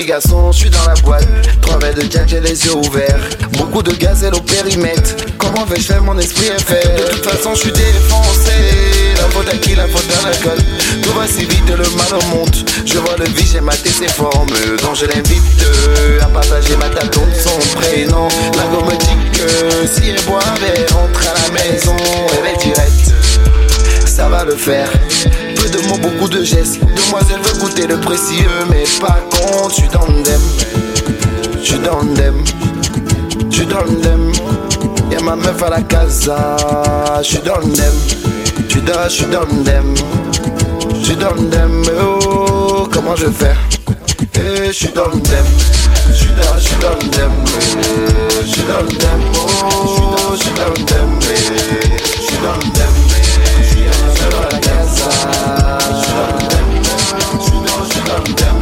garçons, je suis dans la boîte. 3 verres de Jack, j'ai les yeux ouverts. Beaucoup de gazelle au périmètre. Comment vais-je faire, mon esprit est fait. De toute façon, je suis défoncé. La faute à qui, la faute à l'alcool. Tout va si vite, le mal monte. Je vois le vide, j'ai maté ses formes. Donc je l'invite à partager ma tâtonne, son prénom. La go me dit que si elle boit un verre, rentre à la maison. Elle est directe, ça va le faire. Peu de mots, beaucoup de gestes. Demoiselle veut goûter le précieux, mais par contre, je suis dans le dem. Je suis dans le dem. Je suis dans le dem. Y'a ma meuf à la casa. Je suis dans le dem. Je suis dans le dem. Je suis dans le dem. Oh, comment je fais? Je suis dans le dem. Je suis dans le dem. Je suis dans le dem. Oh, je suis dans le dem. Je suis dans le dem. Je suis dans la casa. Je suis dans le dem. Je suis dans le dem.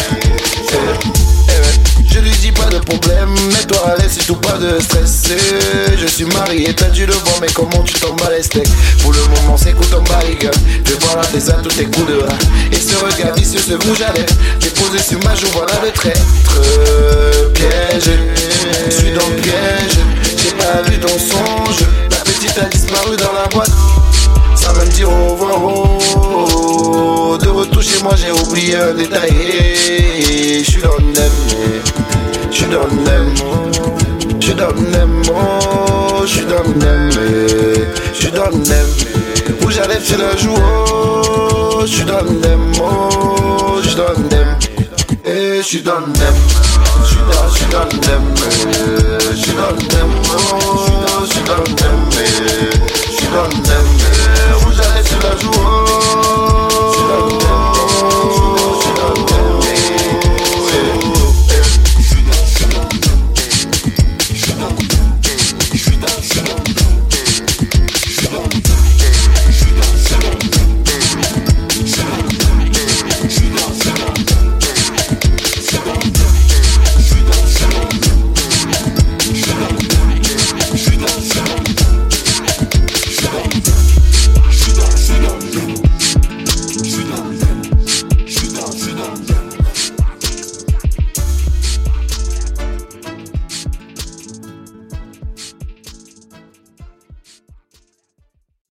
Je lui dis pas de problème, mets-toi à l'aise, surtout pas de stress. Je suis marié, t'as dû le voir, mais comment tu tombes à les steaks? Pour le moment, c'est cool ton barrigue. Je vois la tes tous tes coups de rat. Et ce regard vicieux se bouge à l'air. J'ai posé sur ma joue, voilà le traître. Piège, je suis dans le piège. J'ai pas vu ton songe. La petite a disparu dans la boîte. Ça me dit au revoir, oh. De retour chez moi, j'ai oublié un détail. Je suis dans le nem. Je suis dans le nem. Je suis dans le nem. Oh, je suis dans le nem. Je suis dans le nem. Où j'allais faire le jour. Oh, je suis dans le nem. Oh, je suis dans le nem. Je suis dans le nem. Je suis dans le nem. Je suis dans le nem. Oh, je suis dans le nem. Je suis dans le nem. Où j'allais faire le jour.